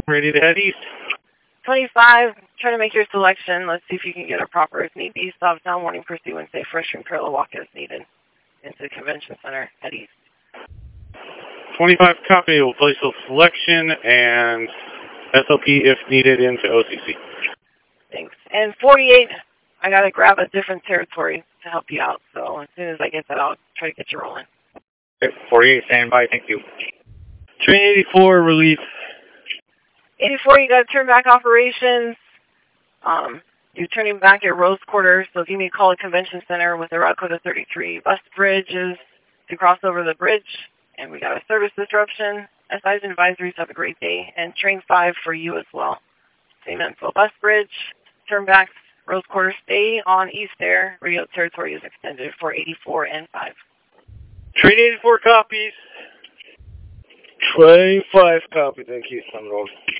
Ready to head east. 25, try to make your selection. Let's see if you can get a proper if need be. Stop down, warning, pursue, and safe restroom, parallel walk as needed. Into the convention center, head east. 25 copy. We'll place a selection and SOP if needed into OCC. Thanks. And 48, I got to grab a different territory to help you out. So as soon as I get that, I'll try to get you rolling. Okay, 48, stand by. Thank you. Train 84, relief. 84, you got to turn back operations. You're turning back at Rose Quarter, so give me a call at Convention Center with a route code of 33. Bus bridges to cross over the bridge, and we got a service disruption. SI's and advisories, have a great day. And train 5 for you as well. Same info. Bus bridge, turn back, Rose Quarter, stay on East Air. Radio territory is extended for 84 and 5. Train 84 copies. Train 5 copy. Thank you. I'm rolling.